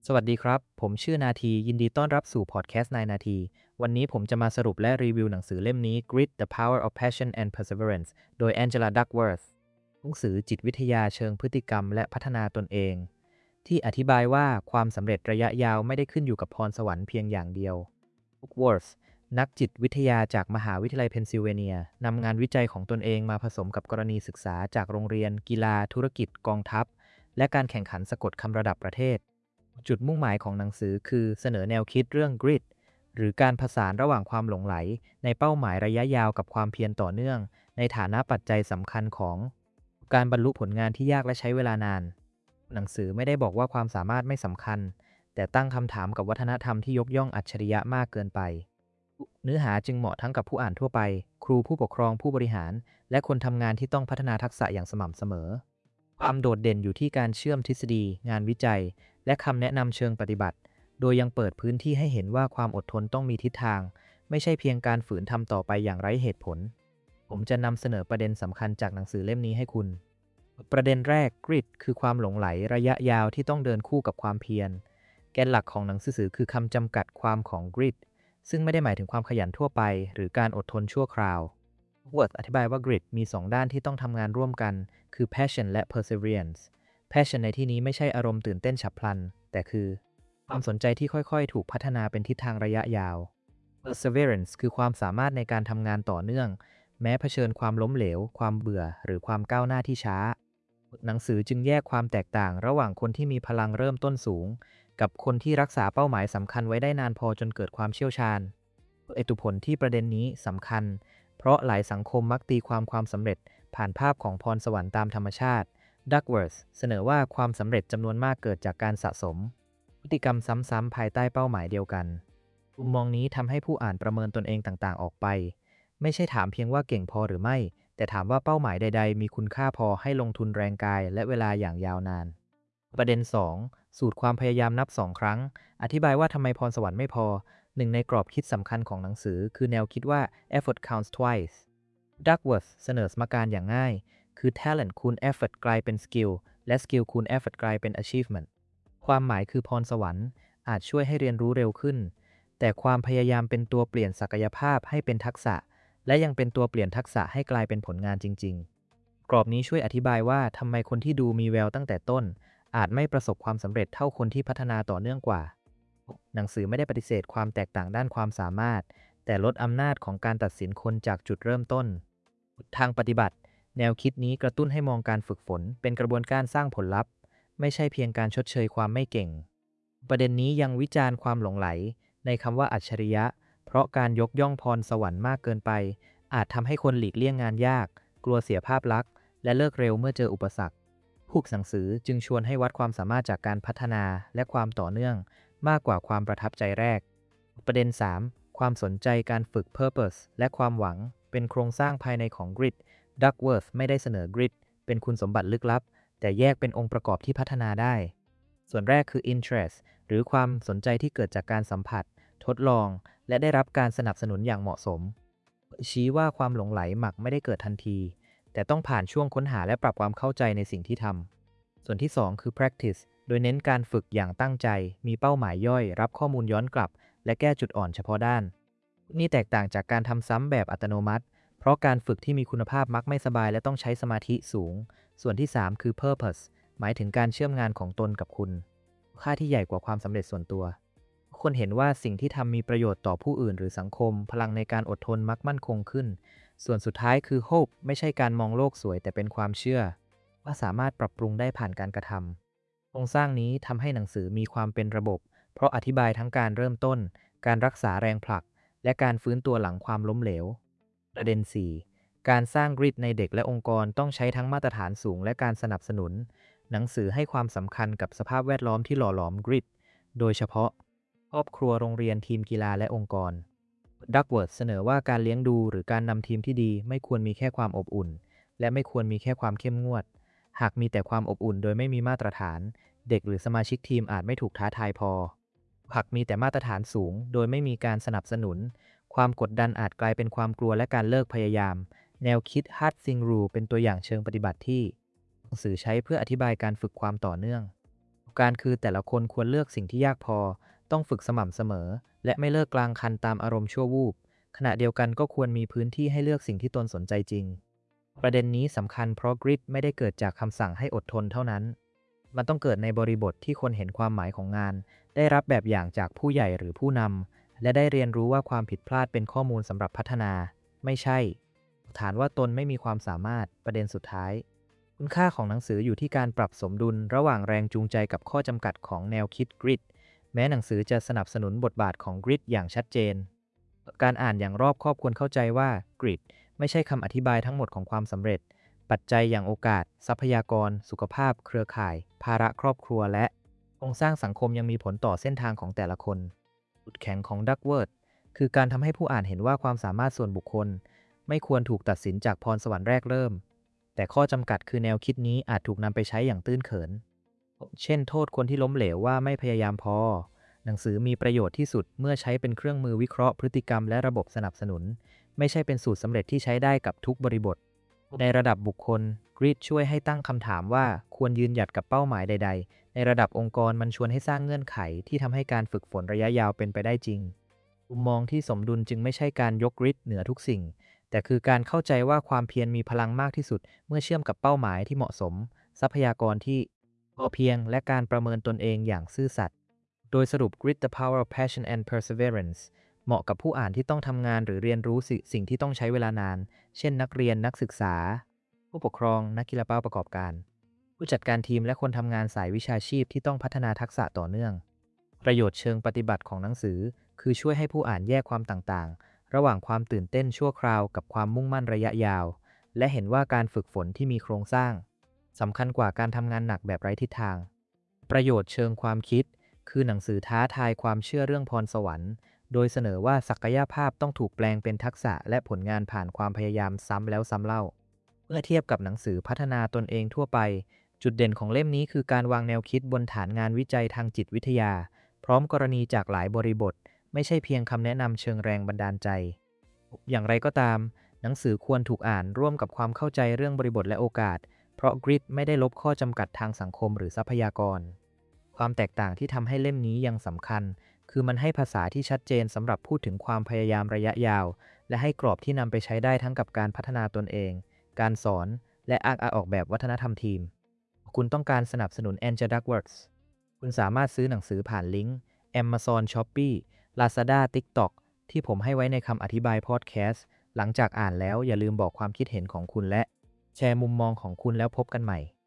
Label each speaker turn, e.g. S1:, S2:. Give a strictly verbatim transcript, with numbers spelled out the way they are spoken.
S1: สวัสดีครับ ผมชื่อนาทียินดีต้อนรับสู่พอดแคสต์นายนาที วันนี้ผมจะมาสรุปและรีวิวหนังสือเล่มนี้ Grit: The Power of Passion and Perseverance โดย Angela Duckworth หนังสือจิตวิทยาเชิงพฤติกรรมและพัฒนาตนเอง ที่อธิบายว่าความสำเร็จระยะยาวไม่ได้ขึ้นอยู่กับพรสวรรค์เพียงอย่างเดียว Duckworth นักจิตวิทยาจากมหาวิทยาลัยเพนซิลเวเนียนำงานวิจัยของตนเองมาผสมกับกรณีศึกษาจากโรงเรียน กีฬา ธุรกิจ กองทัพ และการแข่งขันสะกดคำระดับประเทศ จุดมุ่งหมายของหนังสือคือเสนอแนวคิดเรื่อง grit หรือการผสานระหว่างความหลงไหลในเป้าหมายระยะยาวกับความเพียรต่อเนื่องในฐานะปัจจัยสำคัญของการบรรลุผลงานที่ยากและใช้เวลานาน หนังสือไม่ได้บอกว่าความสามารถไม่สำคัญแต่ตั้งคำถามกับวัฒนธรรมที่ยกย่องอัจฉริยะมากเกินไปเนื้อหาจึงเหมาะทั้งกับผู้อ่านทั่วไปครูผู้ปกครองผู้บริหารและคนทำงานที่ต้องพัฒนาทักษะอย่างสม่ำเสมอความโดดเด่นอยู่ที่การเชื่อมทฤษฎีงานวิจัยและคำแนะนำเชิงปฏิบัติโดยยังเปิดพื้นที่ให้เห็นว่าความอดทนต้องมีทิศทางไม่ใช่เพียงการฝืนทำต่อไปอย่างไร้เหตุผลผมจะนำเสนอประเด็นสำคัญจากหนังสือเล่มนี้ให้คุณประเด็นแรก grit คือความหลงไหลระยะยาวที่ต้องเดินคู่กับความเพียรแกนหลักของหนังสือคือคำจำกัดความของ grit ซึ่งไม่ได้หมายถึงความขยันทั่วไปหรือการอดทนชั่วคราว Worth อธิบายว่า grit มีสองด้านที่ต้องทำงานร่วมกันคือ passion และ perseverance passion ในที่นี้ไม่ใช่อารมณ์ตื่นเต้นฉับพลันแต่คือความสนใจที่ค่อยๆถูกพัฒนาเป็นทิศทางระยะยาว perseverance คือความสามารถในการทำงานต่อเนื่องแม้เผชิญความล้มเหลวความเบื่อหรือความก้าวหน้าที่ช้าหนังสือจึงแยกความแตกต่างระหว่างคนที่มีพลังเริ่มต้นสูงกับคนที่รักษาเป้าหมายสำคัญไว้ได้นานพอจนเกิดความเชี่ยวชาญเหตุผลที่ประเด็นนี้สำคัญเพราะหลายสังคมมักตีความความสำเร็จผ่านภาพของพรสวรรค์ตามธรรมชาติ Duckworth เสนอว่าความสำเร็จจำนวนมากเกิดจากการสะสมพฤติกรรมซ้ำๆภายใต้เป้าหมายเดียวกันมุมมองนี้ทำให้ผู้อ่านประเมินตนเองต่างๆออกไปไม่ใช่ถามเพียงว่าเก่งพอหรือไม่แต่ถามว่าเป้าหมายใดๆมีคุณค่าพอให้ลงทุนแรงกายและเวลาอย่างยาวนานประเด็นสองสูตรความพยายามนับสองครั้งอธิบายว่าทำไมพรสวรรค์ไม่พอหนึ่งในกรอบคิดสำคัญของหนังสือคือแนวคิดว่า effort counts twice Duckworth เสนอสมการอย่างง่ายคือ talent คูณ effort กลายเป็น skill และ skill คูณ effort กลายเป็น achievement ความหมายคือพรสวรรค์อาจช่วยให้เรียนรู้เร็วขึ้นแต่ความพยายามเป็นตัวเปลี่ยนศักยภาพให้เป็นทักษะและยังเป็นตัวเปลี่ยนทักษะให้กลายเป็นผลงานจริงๆกรอบนี้ช่วยอธิบายว่าทำไมคนที่ดูมีแววตั้งแต่ต้นอาจไม่ประสบความสำเร็จเท่าคนที่พัฒนาต่อเนื่องกว่าหนังสือไม่ได้ปฏิเสธความแตกต่างด้านความสามารถแต่ลดอำนาจของการตัดสินคนจากจุดเริ่มต้นทางปฏิบัติแนวคิดนี้กระตุ้นให้มองการฝึกฝนเป็นกระบวนการสร้างผลลัพธ์ไม่ใช่เพียงการชดเชยความไม่เก่งประเด็นนี้ยังวิจารณ์ความหลงไหลในคำว่าอัจฉริยะเพราะการยกย่องพรสวรรค์มากเกินไปอาจทำให้คนหลีกเลี่ยงงานยากกลัวเสียภาพลักษณ์และเลิกเร็วเมื่อเจออุปสรรคผู้หนังสือจึงชวนให้วัดความสามารถจากการพัฒนาและความต่อเนื่องมากกว่าความประทับใจแรกประเด็นสามความสนใจการฝึก Purpose และความหวังเป็นโครงสร้างภายในของ Grit Duckworth ไม่ได้เสนอ grit เป็นคุณสมบัติลึกลับแต่แยกเป็นองค์ประกอบที่พัฒนาได้ส่วนแรกคือ interest หรือความสนใจที่เกิดจากการสัมผัสทดลองและได้รับการสนับสนุนอย่างเหมาะสมชี้ว่าความหลงไหลหมักไม่ได้เกิดทันทีแต่ต้องผ่านช่วงค้นหาและปรับความเข้าใจในสิ่งที่ทำส่วนที่สองคือ practice โดยเน้นการฝึกอย่างตั้งใจมีเป้าหมายย่อยรับข้อมูลย้อนกลับและแก้จุดอ่อนเฉพาะด้านนี่แตกต่างจากการทำซ้ำแบบอัตโนมัติเพราะการฝึกที่มีคุณภาพมักไม่สบายและต้องใช้สมาธิสูงส่วนที่สามคือ purpose หมายถึงการเชื่อมงานของตนกับคุณค่าที่ใหญ่กว่าความสำเร็จส่วนตัวคนเห็นว่าสิ่งที่ทำมีประโยชน์ต่อผู้อื่นหรือสังคมพลังในการอดทนมักมั่นคงขึ้นส่วนสุดท้ายคือ hope ไม่ใช่การมองโลกสวยแต่เป็นความเชื่อว่าสามารถปรับปรุงได้ผ่านการกระทำโครงสร้างนี้ทำให้หนังสือมีความเป็นระบบเพราะอธิบายทั้งการเริ่มต้นการรักษาแรงผลักและการฟื้นตัวหลังความล้มเหลวประเด็นสี่การสร้าง grit ในเด็กและองค์กรต้องใช้ทั้งมาตรฐานสูงและการสนับสนุนหนังสือให้ความสำคัญกับสภาพแวดล้อมที่หล่อหลอม grit โดยเฉพาะครอบครัวโรงเรียนทีมกีฬาและองค์กร Duckworth เสนอว่าการเลี้ยงดูหรือการนำทีมที่ดีไม่ควรมีแค่ความอบอุ่นและไม่ควรมีแค่ความเข้มงวดหากมีแต่ความอบอุ่นโดยไม่มีมาตรฐานเด็กหรือสมาชิกทีมอาจไม่ถูกท้าทายพอหากมีแต่มาตรฐานสูงโดยไม่มีการสนับสนุนความกดดันอาจกลายเป็นความกลัวและการเลิกพยายามแนวคิด Hard Thing Rule เป็นตัวอย่างเชิงปฏิบัติที่หนังสือใช้เพื่ออธิบายการฝึกความต่อเนื่องการณ์คือแต่ละคนควรเลือกสิ่งที่ยากพอต้องฝึกสม่ำเสมอและไม่เลิกกลางคันตามอารมณ์ชั่ววูบขณะเดียวกันก็ควรมีพื้นที่ให้เลือกสิ่งที่ตนสนใจจริงประเด็นนี้สำคัญเพราะ grit ไม่ได้เกิดจากคำสั่งให้อดทนเท่านั้นมันต้องเกิดในบริบทที่คนเห็นความหมายของงานได้รับแบบอย่างจากผู้ใหญ่หรือผู้นำและได้เรียนรู้ว่าความผิดพลาดเป็นข้อมูลสำหรับพัฒนาไม่ใช่ฐานว่าตนไม่มีความสามารถประเด็นสุดท้ายคุณค่าของหนังสืออยู่ที่การปรับสมดุลระหว่างแรงจูงใจกับข้อจำกัดของแนวคิด grit แม้หนังสือจะสนับสนุนบทบาทของ grit อย่างชัดเจนการอ่านอย่างรอบคอบควรเข้าใจว่า grit ไม่ใช่คำอธิบายทั้งหมดของความสำเร็จปัจจัยอย่างโอกาสทรัพยากรสุขภาพเครือข่ายภาระครอบครัวและโครงสร้างสังคมยังมีผลต่อเส้นทางของแต่ละคนจุดแข็งของดักเวิร์ดคือการทำให้ผู้อ่านเห็นว่าความสามารถส่วนบุคคลไม่ควรถูกตัดสินจากพรสวรรค์แรกเริ่มแต่ข้อจำกัดคือแนวคิดนี้อาจถูกนำไปใช้อย่างตื้นเขินเช่นโทษคนที่ล้มเหลวว่าไม่พยายามพอหนังสือมีประโยชน์ที่สุดเมื่อใช้เป็นเครื่องมือวิเคราะห์พฤติกรรมและระบบสนับสนุนไม่ใช่เป็นสูตรสำเร็จที่ใช้ได้กับทุกบริบทในระดับบุคคล grit ช่วยให้ตั้งคำถามว่าควรยืนหยัดกับเป้าหมายใดๆในระดับองค์กรมันชวนให้สร้างเงื่อนไขที่ทำให้การฝึกฝนระยะยาวเป็นไปได้จริงมุมมองที่สมดุลจึงไม่ใช่การยก grit เหนือทุกสิ่งแต่คือการเข้าใจว่าความเพียรมีพลังมากที่สุดเมื่อเชื่อมกับเป้าหมายที่เหมาะสมทรัพยากรที่พอเพียงและการประเมินตนเองอย่างซื่อสัตย์โดยสรุป grit the power of passion and perseverance เหมาะกับผู้อ่านที่ต้องทำงานหรือเรียนรู้สิ่งที่ต้องใช้เวลานานเช่นนักเรียนนักศึกษาผู้ปกครองนักกีฬาเป้าประกอบการผู้จัดการทีมและคนทำงานสายวิชาชีพที่ต้องพัฒนาทักษะต่อเนื่องประโยชน์เชิงปฏิบัติของหนังสือคือช่วยให้ผู้อ่านแยกความต่างๆระหว่างความตื่นเต้นชั่วคราวกับความมุ่งมั่นระยะยาวและเห็นว่าการฝึกฝนที่มีโครงสร้างสำคัญกว่าการทำงานหนักแบบไร้ทิศทางประโยชน์เชิงความคิดคือหนังสือท้าทายความเชื่อเรื่องพรสวรรค์โดยเสนอว่าศักยภาพต้องถูกแปลงเป็นทักษะและผลงานผ่านความพยายามซ้ำแล้วซ้ำเล่าเมื่อเทียบกับหนังสือพัฒนาตนเองทั่วไปจุดเด่นของเล่มนี้คือการวางแนวคิดบนฐานงานวิจัยทางจิตวิทยาพร้อมกรณีจากหลายบริบทไม่ใช่เพียงคำแนะนำเชิงแรงบันดาลใจอย่างไรก็ตามหนังสือควรถูกอ่านร่วมกับความเข้าใจเรื่องบริบทและโอกาสเพราะ grit ไม่ได้ลบข้อจำกัดทางสังคมหรือทรัพยากรความแตกต่างที่ทำให้เล่มนี้ยังสำคัญคือมันให้ภาษาที่ชัดเจนสำหรับพูดถึงความพยายามระยะยาวและให้กรอบที่นำไปใช้ได้ทั้งกับการพัฒนาตนเองการสอนและอาร์ออกแบบวัฒนธรรมทีมคุณต้องการสนับสนุน Angela Duckworth คุณสามารถซื้อหนังสือผ่านลิงก์ Amazon Shopee Lazada TikTok ที่ผมให้ไว้ในคำอธิบายพอดแคสต์หลังจากอ่านแล้วอย่าลืมบอกความคิดเห็นของคุณและแชร์มุมมองของคุณแล้วพบกันใหม่